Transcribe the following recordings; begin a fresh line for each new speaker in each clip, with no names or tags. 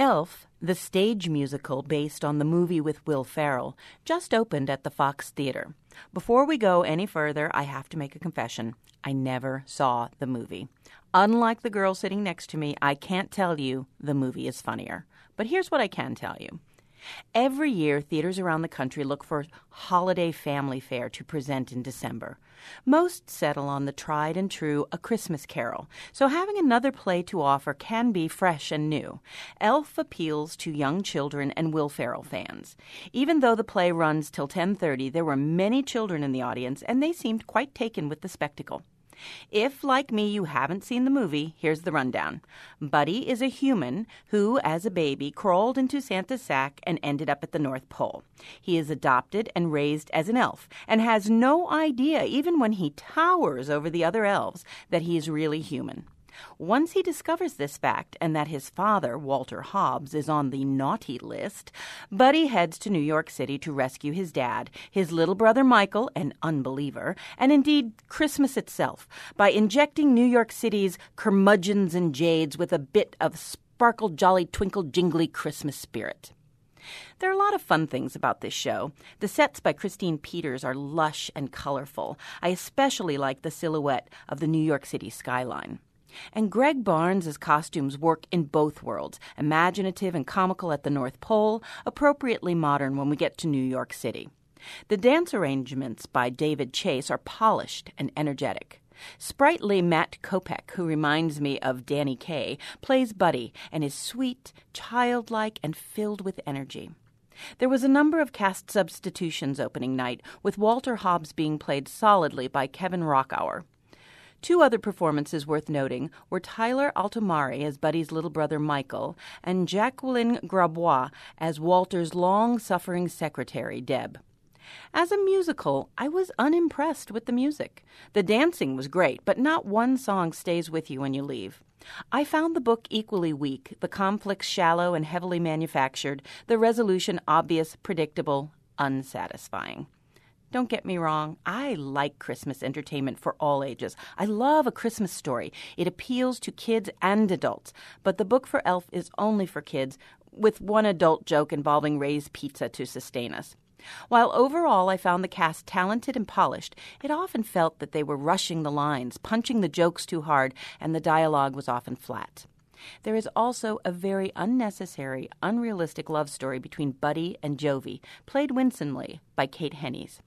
Elf, the stage musical based on the movie with Will Ferrell, just opened at the Fox Theater. Before we go any further, I have to make a confession. I never saw the movie. Unlike the girl sitting next to me, I can't tell you the movie is funnier. But here's what I can tell you. Every year, theaters around the country look for holiday family fare to present in December. Most settle on the tried and true A Christmas Carol, so having another play to offer can be fresh and new. Elf appeals to young children and Will Ferrell fans. Even though the play runs till 10:30, there were many children in the audience, and they seemed quite taken with the spectacle. If, like me, you haven't seen the movie, here's the rundown. Buddy is a human who, as a baby, crawled into Santa's sack and ended up at the North Pole. He is adopted and raised as an elf and has no idea, even when he towers over the other elves, that he is really human. Once he discovers this fact and that his father, Walter Hobbs, is on the naughty list, Buddy heads to New York City to rescue his dad, his little brother Michael, an unbeliever, and indeed Christmas itself, by injecting New York City's curmudgeons and jades with a bit of sparkle jolly twinkle jingly Christmas spirit. There are a lot of fun things about this show. The sets by Christine Peters are lush and colorful. I especially like the silhouette of the New York City skyline. And Greg Barnes' costumes work in both worlds, imaginative and comical at the North Pole, appropriately modern when we get to New York City. The dance arrangements by David Chase are polished and energetic. Sprightly Matt Kopech, who reminds me of Danny Kaye, plays Buddy and is sweet, childlike, and filled with energy. There was a number of cast substitutions opening night, with Walter Hobbs being played solidly by Kevin Rockauer. Two other performances worth noting were Tyler Altomare as Buddy's little brother Michael and Jacqueline Grabois as Walter's long-suffering secretary, Deb. As a musical, I was unimpressed with the music. The dancing was great, but not one song stays with you when you leave. I found the book equally weak, the conflicts shallow and heavily manufactured, the resolution obvious, predictable, unsatisfying. Don't get me wrong, I like Christmas entertainment for all ages. I love A Christmas Story. It appeals to kids and adults, but the book for Elf is only for kids, with one adult joke involving Ray's Pizza to sustain us. While overall I found the cast talented and polished, it often felt that they were rushing the lines, punching the jokes too hard, and the dialogue was often flat. There is also a very unnecessary, unrealistic love story between Buddy and Jovi, played winsomely by Kate Hennies.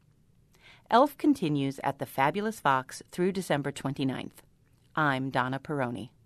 Elf continues at the Fabulous Fox through December 29th. I'm Donna Peroni.